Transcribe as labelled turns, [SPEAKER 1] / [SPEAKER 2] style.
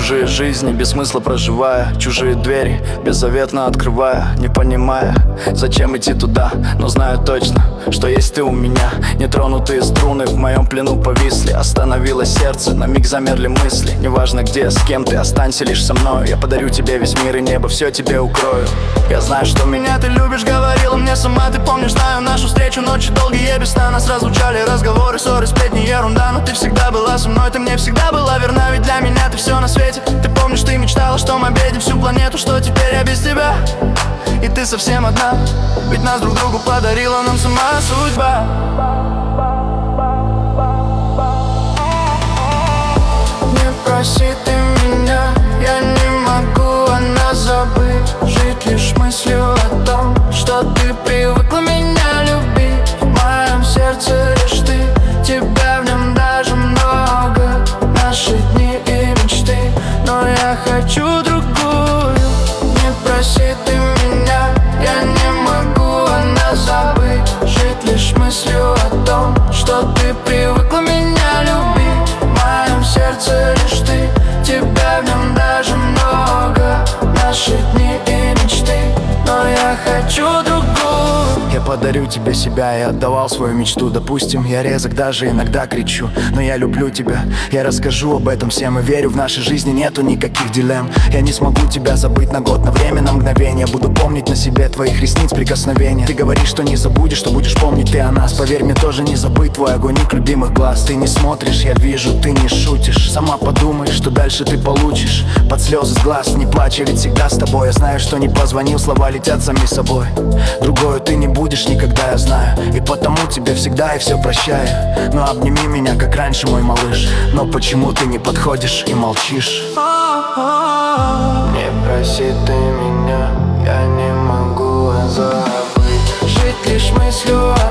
[SPEAKER 1] Чужие жизни без смысла проживая, чужие двери беззаветно открывая, не понимая, зачем идти туда, но знаю точно, что есть ты у меня. Нетронутые струны в моем плену повисли, остановилось сердце, на миг замерли мысли. Неважно где, с кем ты, останься лишь со мной. Я подарю тебе весь мир и небо, все тебе укрою. Я знаю, что меня ты любишь, говорила мне сама, ты помнишь. Знаю нашу встречу, ночи долгие без сна. Нас разлучали разговоры, ссоры, сплетни, ерунда. Но ты всегда была со мной, ты мне всегда была верна. Ведь для меня ты все на свете. Ты помнишь, ты мечтала, что мы объедем всю планету. Что теперь я без тебя, и ты совсем одна. Ведь нас друг другу подарила нам сама судьба. Не проси ты меня, я не могу о нас забыть. Жить лишь мыслью о том, что ты привыкла меня любить. В моем сердце лишь ты, тебя в нем даже много. Наши дни и мечты, но я хочу другую. Не проси ты меня, я не могу о нас забыть. Жить лишь мыслью о том, что ты привыкла меня любить. В моем сердце лишь ты, тебя в нем даже много. Наши дни и мечты, но я хочу другую. Я подарю тебе себя, я отдавал свою мечту. Допустим, я резок, даже иногда кричу, но я люблю тебя, я расскажу об этом всем. И верю, в нашей жизни нету никаких дилемм. Я не смогу тебя забыть на год, на время, на мгновение. Буду помнить на себе твоих ресниц прикосновения. Ты говоришь, что не забудешь, что будешь помнить ты о нас. Поверь мне, тоже не забыть твой огонь любимых глаз. Ты не смотришь, я вижу, ты не шутишь. Сама подумай, что дальше ты получишь. Под слезы с глаз не плачь, я ведь всегда с тобой. Я знаю, что не позвонил, слова летят сами собой. Другою ты не будешь никогда, я знаю. И потому тебе всегда и все прощаю. Но обними меня, как раньше, мой малыш. Но почему ты не подходишь и молчишь? Не проси ты меня, я не могу забыть. Жить лишь мыслью